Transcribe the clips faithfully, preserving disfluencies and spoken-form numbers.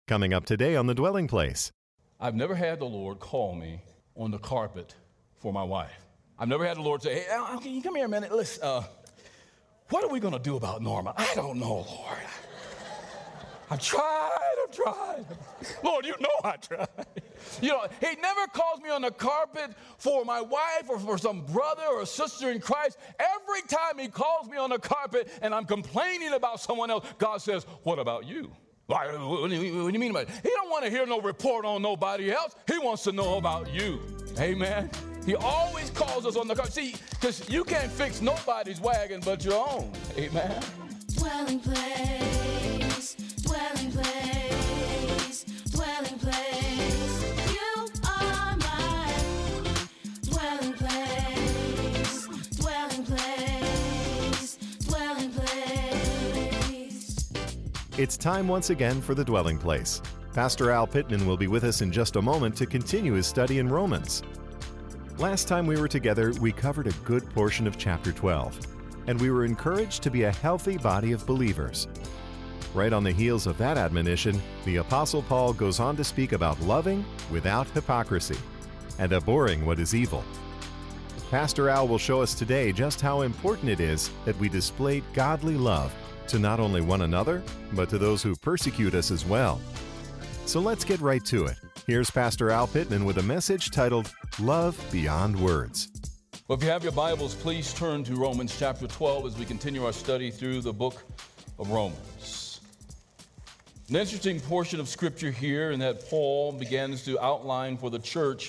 Coming up today on The Dwelling Place. I've never had the Lord call me on the carpet for my wife. I've never had the Lord say, hey, Al, can you come here a minute? Listen, uh, what are we going to do about Norma? I don't know, Lord. I've tried, I've tried. Lord, you know I tried. You know, he never calls me on the carpet for my wife or for some brother or sister in Christ. Every time he calls me on the carpet and I'm complaining about someone else, God says, what about you? Why, what do you, what do you mean about it? He don't want to hear no report on nobody else. He wants to know about you. Amen. He always calls us on the carpet. See, because you can't fix nobody's wagon but your own. Amen. Dwelling place, dwelling place, dwelling place. You are my dwelling place, dwelling place, dwelling place. It's time once again for The Dwelling Place. Pastor Al Pittman will be with us in just a moment to continue his study in Romans. Last time we were together, we covered a good portion of chapter twelve, and we were encouraged to be a healthy body of believers. Right on the heels of that admonition, the Apostle Paul goes on to speak about loving without hypocrisy and abhorring what is evil. Pastor Al will show us today just how important it is that we display godly love to not only one another, but to those who persecute us as well. So let's get right to it. Here's Pastor Al Pittman with a message titled, Love Beyond Words. Well, if you have your Bibles, please turn to Romans chapter twelve as we continue our study through the book of Romans. An interesting portion of Scripture here in that Paul begins to outline for the church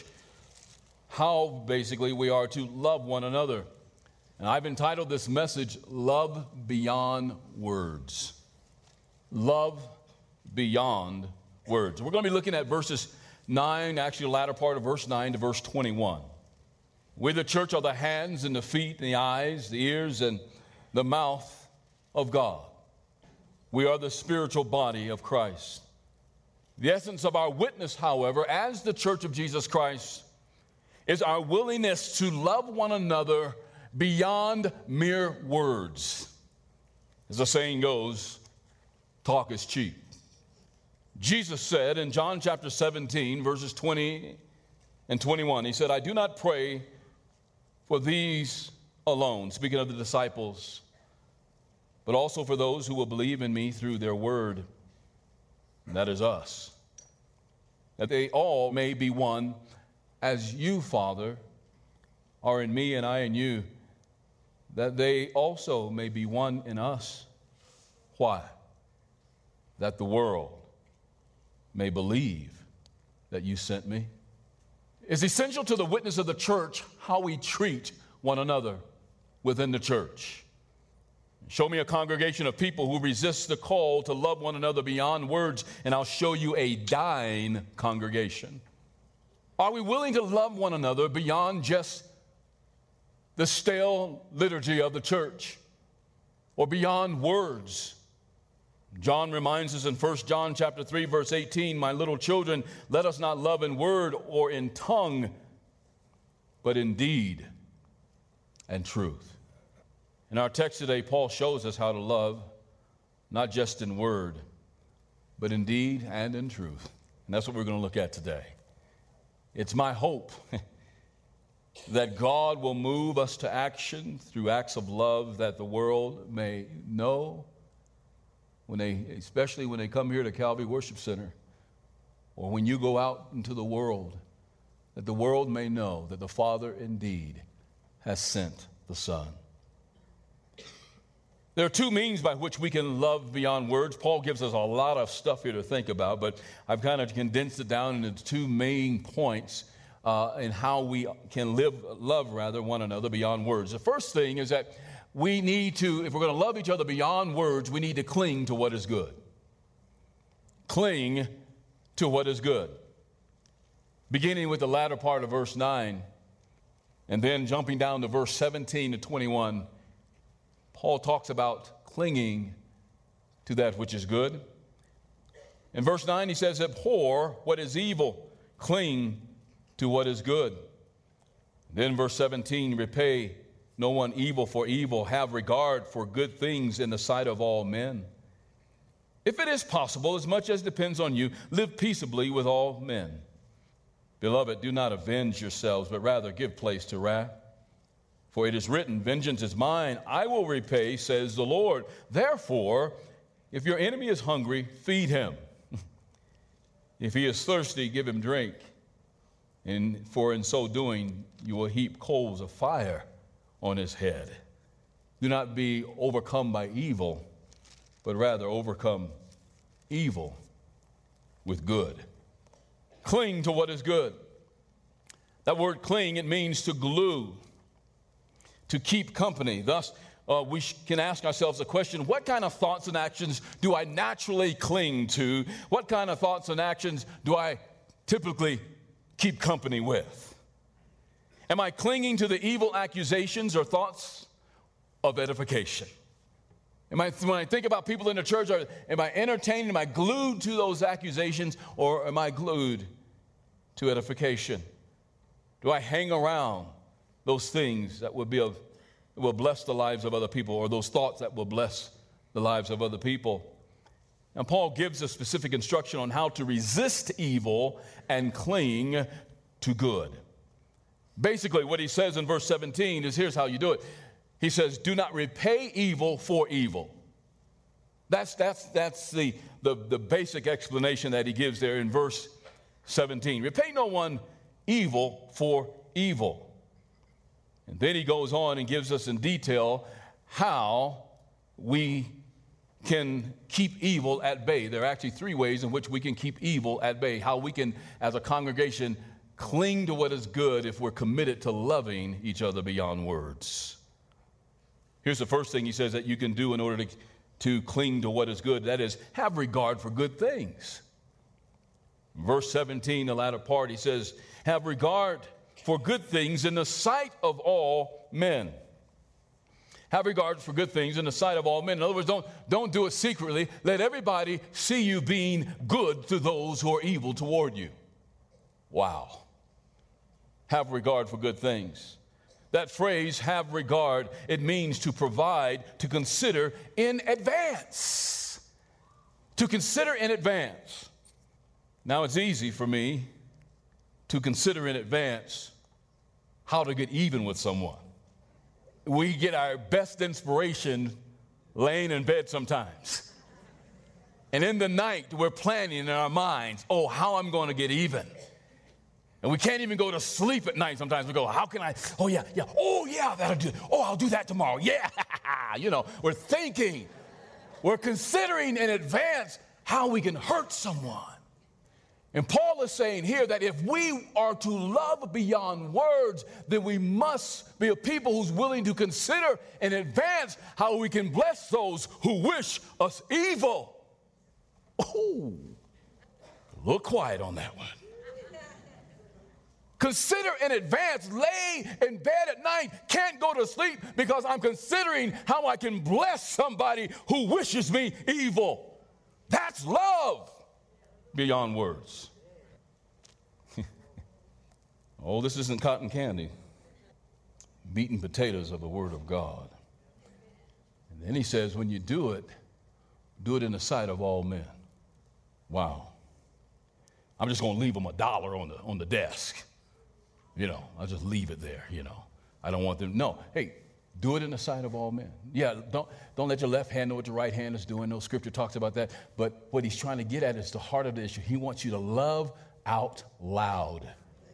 how basically we are to love one another. And I've entitled this message, Love Beyond Words. Love Beyond Words. We're going to be looking at verses nine, actually the latter part of verse nine to verse twenty-one. We, the church, are the hands and the feet and the eyes, the ears and the mouth of God. We are the spiritual body of Christ. The essence of our witness, however, as the church of Jesus Christ, is our willingness to love one another beyond mere words. As the saying goes, talk is cheap. Jesus said in John chapter seventeen, verses twenty and twenty-one, he said, I do not pray for these alone, speaking of the disciples, but also for those who will believe in me through their word. And that is us. That they all may be one, as you, Father, are in me and I in you, that they also may be one in us. Why? That the world may believe that you sent me. It's essential to the witness of the church how we treat one another within the church. Show me a congregation of people who resist the call to love one another beyond words, and I'll show you a dying congregation. Are we willing to love one another beyond just the stale liturgy of the church or beyond words? John reminds us in First John chapter three, verse eighteen, my little children, let us not love in word or in tongue, but in deed and truth. In our text today, Paul shows us how to love, not just in word, but in deed and in truth. And that's what we're going to look at today. It's my hope that God will move us to action through acts of love that the world may know, when they, especially when they come here to Calvary Worship Center, or when you go out into the world, that the world may know that the Father indeed has sent the Son. There are two means by which we can love beyond words. Paul gives us a lot of stuff here to think about, but I've kind of condensed it down into two main points uh, in how we can live, love rather one another beyond words. The first thing is that we need to, if we're going to love each other beyond words, we need to cling to what is good. Cling to what is good. Beginning with the latter part of verse nine, and then jumping down to verse seventeen to twenty-one, Paul talks about clinging to that which is good. In verse nine, he says, abhor what is evil, cling to what is good. Then verse seventeen, repay no one evil for evil, have regard for good things in the sight of all men. If it is possible, as much as depends on you, live peaceably with all men. Beloved, do not avenge yourselves, but rather give place to wrath. For it is written, vengeance is mine, I will repay, says the Lord. Therefore, if your enemy is hungry, feed him. If he is thirsty, give him drink. And for in so doing, you will heap coals of fire on his head. Do not be overcome by evil, but rather overcome evil with good. Cling to what is good. That word cling, it means to glue, to keep company. Thus, uh, we can ask ourselves the question, what kind of thoughts and actions do I naturally cling to? What kind of thoughts and actions do I typically keep company with? Am I clinging to the evil accusations or thoughts of edification? Am I, when I think about people in the church, are, am I entertained? Am I glued to those accusations, or am I glued to edification? Do I hang around those things that will be of, will bless the lives of other people, or those thoughts that will bless the lives of other people? And Paul gives a specific instruction on how to resist evil and cling to good. Basically, what he says in verse seventeen is, here's how you do it. He says, do not repay evil for evil. That's, that's, that's the, the, the basic explanation that he gives there in verse seventeen. Repay no one evil for evil. And then he goes on and gives us in detail how we can keep evil at bay. There are actually three ways in which we can keep evil at bay. How we can, as a congregation, cling to what is good if we're committed to loving each other beyond words. Here's the first thing he says that you can do in order to, to cling to what is good. That is, have regard for good things. Verse seventeen, the latter part, he says, have regard for good things in the sight of all men. Have regard for good things in the sight of all men. In other words, don't, don't do it secretly. Let everybody see you being good to those who are evil toward you. Wow. Have regard for good things. That phrase, have regard, it means to provide, to consider in advance. To consider in advance. Now, it's easy for me to consider in advance how to get even with someone. We get our best inspiration laying in bed sometimes. And in the night, we're planning in our minds, oh, how I'm going to get even. And we can't even go to sleep at night sometimes. We go, how can I, oh, yeah, yeah, oh, yeah, that'll do, oh, I'll do that tomorrow, yeah. You know, we're thinking, we're considering in advance how we can hurt someone. And Paul is saying here that if we are to love beyond words, then we must be a people who's willing to consider in advance how we can bless those who wish us evil. Oh, a little quiet on that one. Consider in advance, lay in bed at night, can't go to sleep because I'm considering how I can bless somebody who wishes me evil. That's love beyond words. Oh, this isn't cotton candy. Meat and potatoes of the Word of God. And then he says, when you do it, do it in the sight of all men. Wow. I'm just going to leave them a dollar on the on the desk. You know, I'll just leave it there, you know. I don't want them, no. Hey, do it in the sight of all men. Yeah, don't, don't let your left hand know what your right hand is doing. No scripture talks about that. But what he's trying to get at is the heart of the issue. He wants you to love out loud.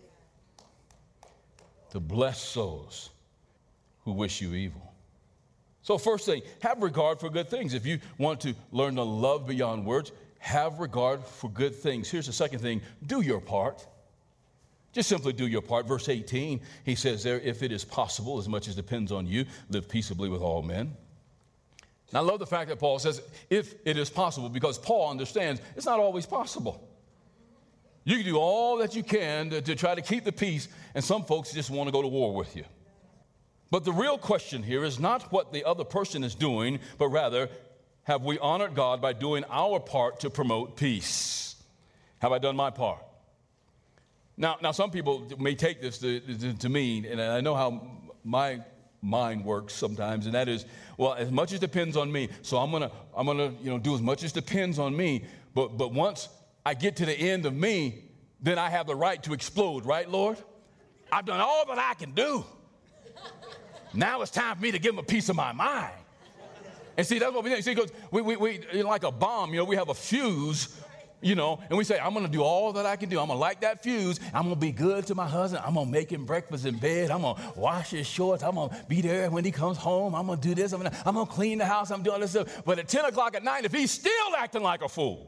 To bless those who wish you evil. So first thing, have regard for good things. If you want to learn to love beyond words, have regard for good things. Here's the second thing, do your part. Just simply do your part. Verse eighteen, he says there, if it is possible, as much as depends on you, live peaceably with all men. And I love the fact that Paul says, if it is possible, because Paul understands it's not always possible. You can do all that you can to, to try to keep the peace, and some folks just want to go to war with you. But the real question here is not what the other person is doing, but rather, have we honored God by doing our part to promote peace? Have I done my part? Now, now some people may take this to, to, to mean, and I know how my mind works sometimes, and that is, well, as much as depends on me, so I'm gonna, I'm gonna, you know, do as much as depends on me. But, but once I get to the end of me, then I have the right to explode, right, Lord? I've done all that I can do. Now it's time for me to give him a piece of my mind. And see, that's what we think. See, because we, we, we, like a bomb, you know, we have a fuse, you know, and we say, I'm going to do all that I can do. I'm going to light that fuse. I'm going to be good to my husband. I'm going to make him breakfast in bed. I'm going to wash his shorts. I'm going to be there when he comes home. I'm going to do this. I'm going to, I'm going to clean the house. I'm doing this stuff. But at ten o'clock at night, if he's still acting like a fool,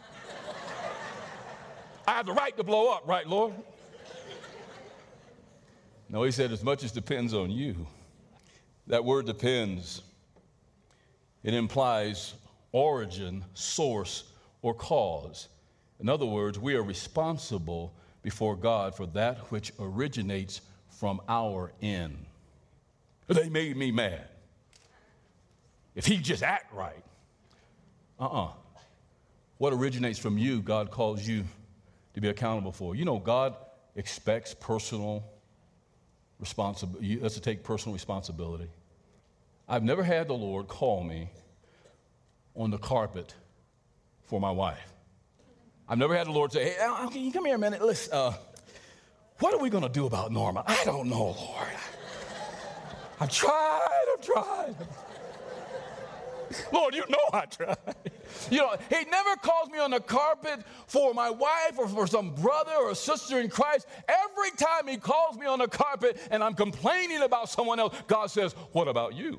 I have the right to blow up, right, Lord? No, he said, as much as depends on you. That word depends. It implies origin, source, or cause. In other words, we are responsible before God for that which originates from our end. They made me mad. If he just act right. Uh-uh. What originates from you, God calls you to be accountable for. You know, God expects personal responsibility. Us to take personal responsibility. I've never had the Lord call me on the carpet for my wife. I've never had the Lord say, hey, Al, can you come here a minute? Listen, uh, what are we going to do about Norma? I don't know, Lord. I've tried, I've tried. Lord, you know I tried. You know, he never calls me on the carpet for my wife or for some brother or sister in Christ. Every time he calls me on the carpet and I'm complaining about someone else, God says, what about you?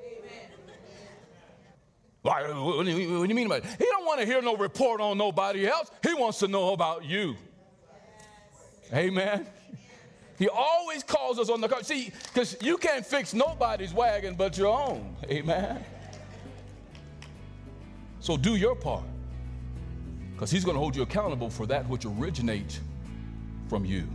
Why, what do you, what do you mean by it? He don't want to hear no report on nobody else. He wants to know about you. Yes. Amen. He always calls us on the carpet. See, because you can't fix nobody's wagon but your own. Amen. So do your part, because he's going to hold you accountable for that which originates from you.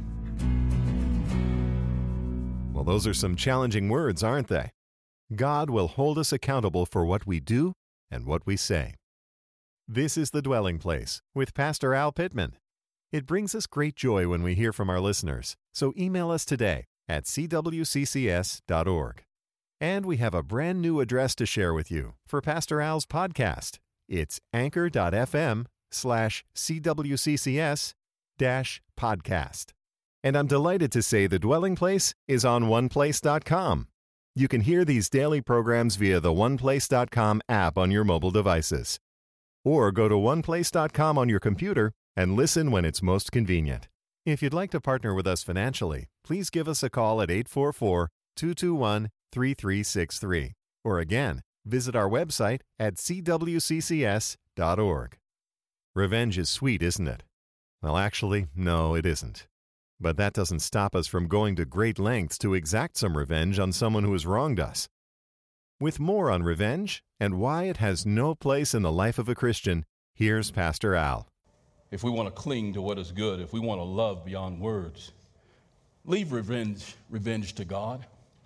Well, those are some challenging words, aren't they? God will hold us accountable for what we do and what we say. This is The Dwelling Place with Pastor Al Pittman. It brings us great joy when we hear from our listeners, so email us today at c w c c s dot org. And we have a brand new address to share with you for Pastor Al's podcast. It's anchor.fm slash CWCCS dash podcast. And I'm delighted to say The Dwelling Place is on one place dot com. You can hear these daily programs via the one place dot com app on your mobile devices. Or go to one place dot com on your computer and listen when it's most convenient. If you'd like to partner with us financially, please give us a call at eight four four, two two one, three three six three. Or again, visit our website at c w c c s dot org. Revenge is sweet, isn't it? Well, actually, no, it isn't. But that doesn't stop us from going to great lengths to exact some revenge on someone who has wronged us. With more on revenge and why it has no place in the life of a Christian, here's Pastor Al. If we want to cling to what is good, if we want to love beyond words, leave revenge, revenge to God.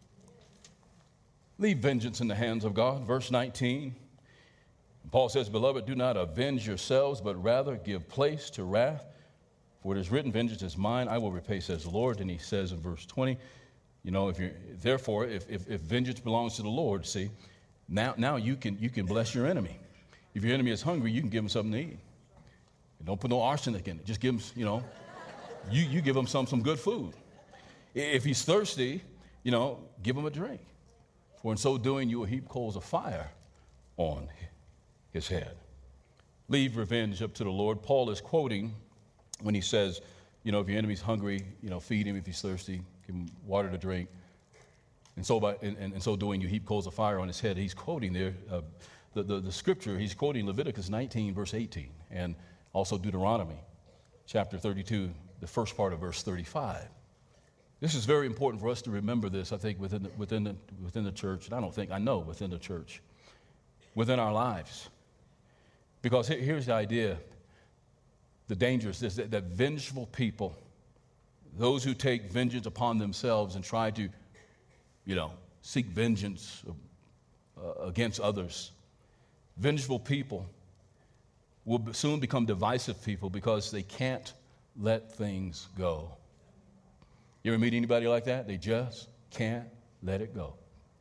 Leave vengeance in the hands of God. Verse nineteen, Paul says, Beloved, do not avenge yourselves, but rather give place to wrath. For it is written, vengeance is mine, I will repay, says the Lord. And he says in verse twenty, you know, if you're, therefore, if, if, if vengeance belongs to the Lord, see, now, now you can you can bless your enemy. If your enemy is hungry, you can give him something to eat. And don't put no arsenic in it. Just give him, you know, you, you give him some, some good food. If he's thirsty, you know, give him a drink. For in so doing, you will heap coals of fire on his head. Leave revenge up to the Lord. Paul is quoting when he says, you know, if your enemy's hungry, you know, feed him. If he's thirsty, give him water to drink. And so by and, and so doing, you heap coals of fire on his head. He's quoting there uh, the, the, the scripture. He's quoting Leviticus nineteen, verse eighteen, and also Deuteronomy chapter thirty-two, the first part of verse thirty-five. This is very important for us to remember this, I think, within the, within the, within the church. And I don't think, I know within the church, within our lives. Because here, here's the idea. The danger is this, that, that vengeful people, those who take vengeance upon themselves and try to, you know, seek vengeance uh, against others, vengeful people will soon become divisive people because they can't let things go. You ever meet anybody like that? They just can't let it go.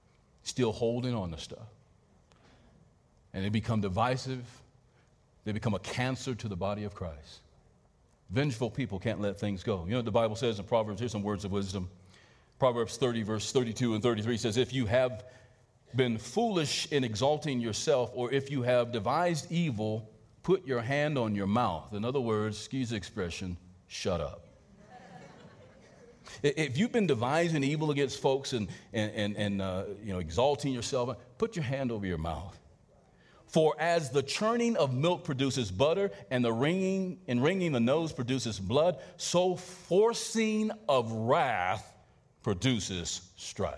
still holding on to stuff. And they become divisive. They become a cancer to the body of Christ. Vengeful people can't let things go. You know what the Bible says in Proverbs? Here's some words of wisdom. Proverbs thirty, verse thirty-two and thirty-three says, if you have been foolish in exalting yourself, or if you have devised evil, put your hand on your mouth. In other words, excuse the expression, shut up. If you've been devising evil against folks and, and, and, and uh, you know, exalting yourself, put your hand over your mouth. For as the churning of milk produces butter, and the wringing and wringing the nose produces blood, so forcing of wrath produces strife.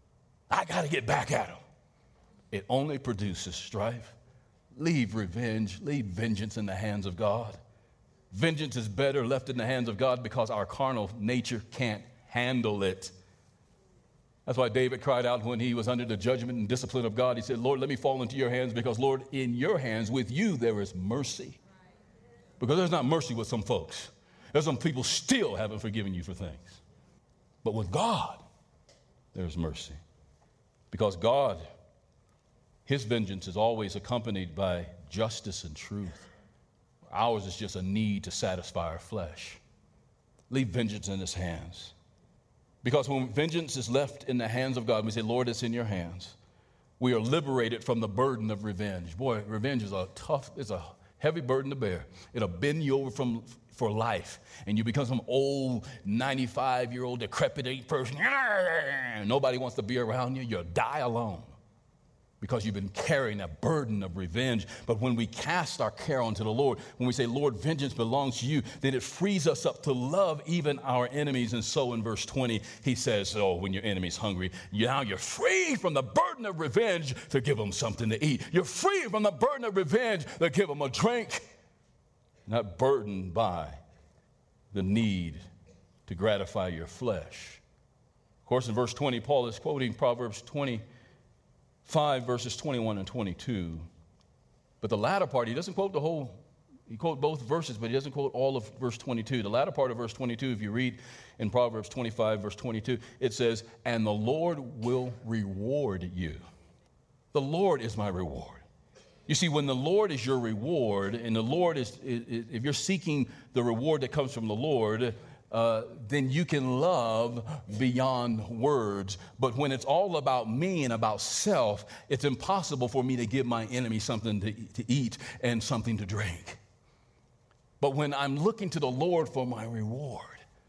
I got to get back at them. It only produces strife. Leave revenge, leave vengeance in the hands of God. Vengeance is better left in the hands of God because our carnal nature can't handle it. That's why David cried out when he was under the judgment and discipline of God. He said, Lord, let me fall into your hands because, Lord, in your hands, with you, there is mercy. Because there's not mercy with some folks. There's some people still haven't forgiven you for things. But with God, there's mercy. Because God, his vengeance is always accompanied by justice and truth. Ours is just a need to satisfy our flesh. Leave vengeance in his hands. Because when vengeance is left in the hands of God, we say, Lord, it's in your hands. We are liberated from the burden of revenge. Boy, revenge is a tough, it's a heavy burden to bear. It'll bend you over from for life, and you become some old ninety-five-year-old decrepit person. Nobody wants to be around you. You'll die alone because you've been carrying a burden of revenge. But when we cast our care onto the Lord, when we say, Lord, vengeance belongs to you, then it frees us up to love even our enemies. And so in verse twenty, he says, oh, when your enemy's hungry, now you're free from the burden of revenge to give them something to eat. You're free from the burden of revenge to give them a drink. Not burdened by the need to gratify your flesh. Of course, in verse twenty, Paul is quoting Proverbs twenty-five, verses twenty-one and twenty-two. But the latter part, he doesn't quote the whole, he quotes both verses, but he doesn't quote all of verse twenty-two. The latter part of verse twenty-two, if you read in Proverbs twenty-five, verse twenty-two, it says, and the Lord will reward you. The Lord is my reward. You see, when the Lord is your reward, and the Lord is, if you're seeking the reward that comes from the Lord, uh, then you can love beyond words. But when it's all about me and about self, it's impossible for me to give my enemy something to, to eat and something to drink. But when I'm looking to the Lord for my reward,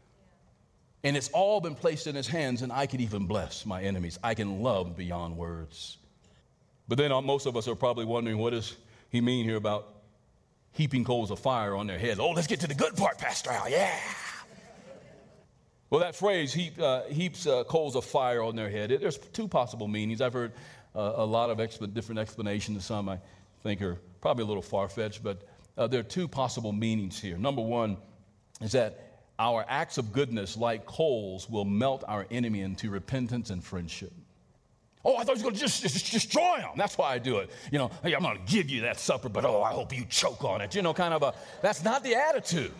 and it's all been placed in his hands, and I can even bless my enemies. I can love beyond words. But then uh, most of us are probably wondering, what does he mean here about heaping coals of fire on their heads? Oh, let's get to the good part, Pastor Al, yeah. Well, that phrase, heap, uh, heaps uh, coals of fire on their head, it, there's two possible meanings. I've heard uh, a lot of exp- different explanations. Some I think are probably a little far-fetched, but uh, there are two possible meanings here. Number one is that our acts of goodness, like coals, will melt our enemy into repentance and friendship. Oh, I thought he was going to just, just destroy them. That's why I do it. You know, hey, I'm going to give you that supper, but oh, I hope you choke on it. You know, kind of a, that's not the attitude.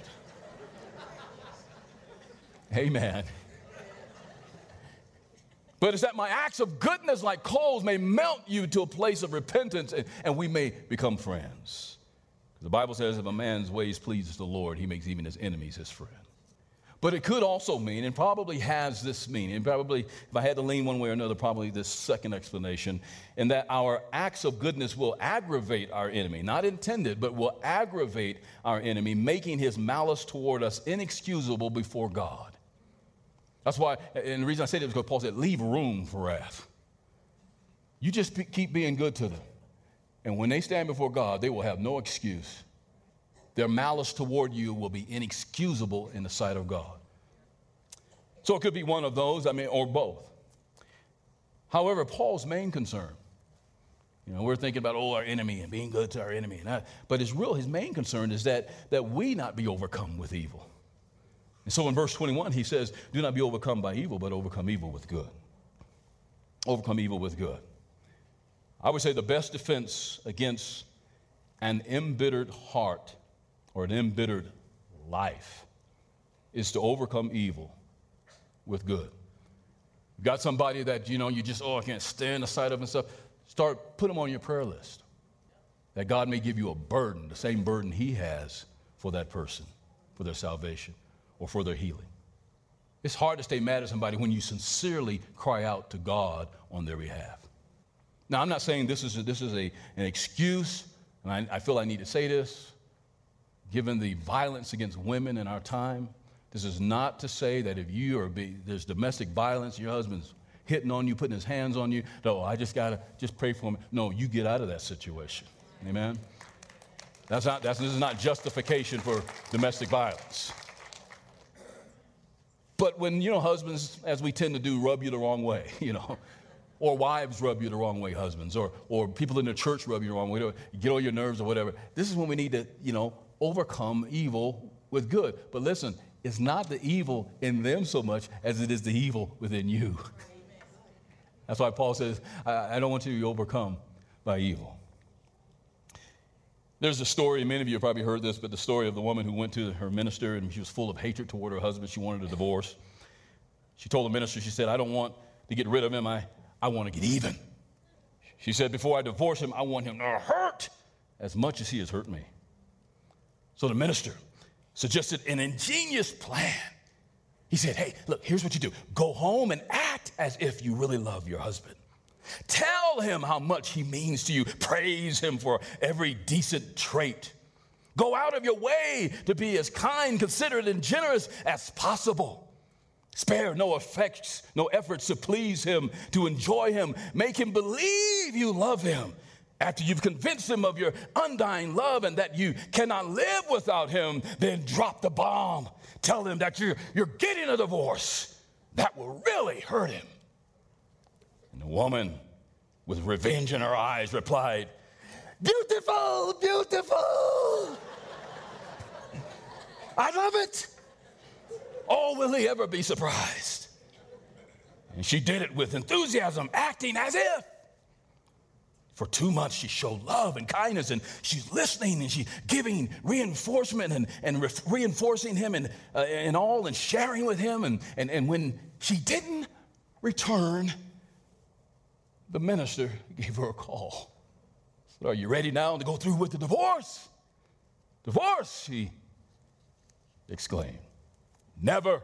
Amen. But it's that my acts of goodness like coals may melt you to a place of repentance, and, and we may become friends. The Bible says if a man's ways pleases the Lord, he makes even his enemies his friend. But it could also mean, and probably has this meaning, and probably, if I had to lean one way or another, probably this second explanation, in that our acts of goodness will aggravate our enemy. Not intended, but will aggravate our enemy, making his malice toward us inexcusable before God. That's why, and the reason I say that is because Paul said, leave room for wrath. You just be, keep being good to them. And when they stand before God, they will have no excuse. Their malice toward you will be inexcusable in the sight of God. So it could be one of those, I mean, or both. However, Paul's main concern, you know, we're thinking about, oh, our enemy and being good to our enemy. And I, but his real, his main concern is that, that we not be overcome with evil. And so in verse twenty-one, he says, do not be overcome by evil, but overcome evil with good. Overcome evil with good. I would say the best defense against an embittered heart or an embittered life is to overcome evil with good. You got somebody that, you know, you just, oh, I can't stand the sight of and stuff. Start, put them on your prayer list. That God may give you a burden, the same burden he has for that person, for their salvation or for their healing. It's hard to stay mad at somebody when you sincerely cry out to God on their behalf. Now, I'm not saying this is a, this is a, an excuse, and I, I feel I need to say this. Given the violence against women in our time, this is not to say that if you are be, there's domestic violence, your husband's hitting on you, putting his hands on you, no, I just got to just pray for him. No, you get out of that situation. Amen? That's not, that's, this is not justification for domestic violence. But when, you know, husbands, as we tend to do, rub you the wrong way, you know, or wives rub you the wrong way, husbands, or or people in the church rub you the wrong way, you get on your nerves or whatever. This is when we need to, you know, overcome evil with good. But listen, it's not the evil in them so much as it is the evil within you. That's why Paul says, I, I don't want you to be overcome by evil. There's a story, many of you have probably heard this, but the story of the woman who went to her minister and she was full of hatred toward her husband. She wanted a divorce. She told the minister, she said, I don't want to get rid of him. I, I want to get even. She said, before I divorce him, I want him to hurt as much as he has hurt me. So the minister suggested an ingenious plan. He said, hey, look, here's what you do. Go home and act as if you really love your husband. Tell him how much he means to you. Praise him for every decent trait. Go out of your way to be as kind, considerate, and generous as possible. Spare no effects, no efforts to please him, to enjoy him. Make him believe you love him. After you've convinced him of your undying love and that you cannot live without him, then drop the bomb. Tell him that you're, you're getting a divorce. That will really hurt him. And the woman, with revenge in her eyes, replied, beautiful, beautiful. I love it. Oh, will he ever be surprised? And she did it with enthusiasm, acting as if. For two months, she showed love and kindness, and she's listening, and she's giving reinforcement and, and re- reinforcing him and, uh, and all, and sharing with him. And, and, and when she didn't return, the minister gave her a call. Said, are you ready now to go through with the divorce? Divorce, she exclaimed. Never.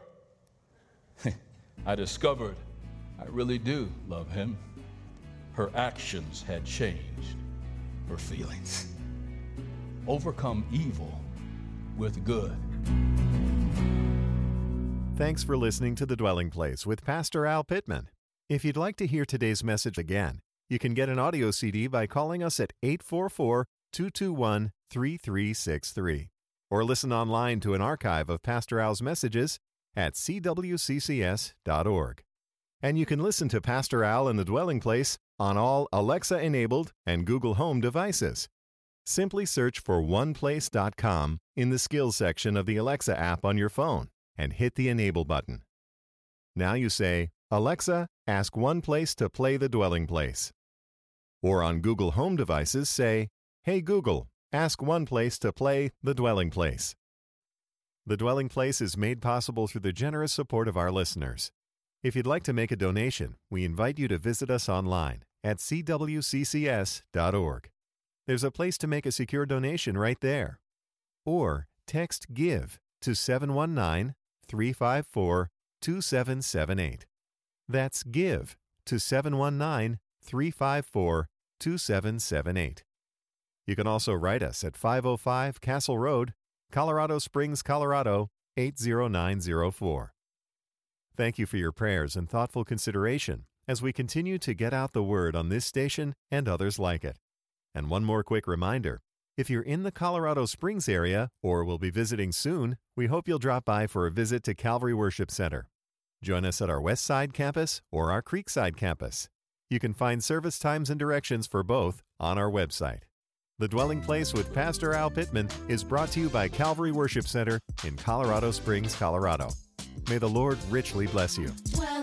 I discovered I really do love him. Her actions had changed her feelings. Overcome evil with good. Thanks for listening to The Dwelling Place with Pastor Al Pittman. If you'd like to hear today's message again, you can get an audio C D by calling us at eight four four, two two one, three three six three. Or listen online to an archive of Pastor Al's messages at c w c c s dot org. And you can listen to Pastor Al and The Dwelling Place on all Alexa-enabled and Google Home devices. Simply search for one place dot com in the Skills section of the Alexa app on your phone and hit the Enable button. Now you say, Alexa, ask One Place to play The Dwelling Place. Or on Google Home devices, say, Hey Google, ask One Place to play The Dwelling Place. The Dwelling Place is made possible through the generous support of our listeners. If you'd like to make a donation, we invite you to visit us online at c w c c s dot org. There's a place to make a secure donation right there. Or text GIVE to seven one nine, three five four, two seven seven eight. That's GIVE to seven one nine, three five four, two seven seven eight. You can also write us at five oh five Castle Road, Colorado Springs, Colorado, eight zero nine zero four. Thank you for your prayers and thoughtful consideration as we continue to get out the word on this station and others like it. And one more quick reminder, if you're in the Colorado Springs area or will be visiting soon, we hope you'll drop by for a visit to Calvary Worship Center. Join us at our West Side campus or our Creekside campus. You can find service times and directions for both on our website. The Dwelling Place with Pastor Al Pittman is brought to you by Calvary Worship Center in Colorado Springs, Colorado. May the Lord richly bless you.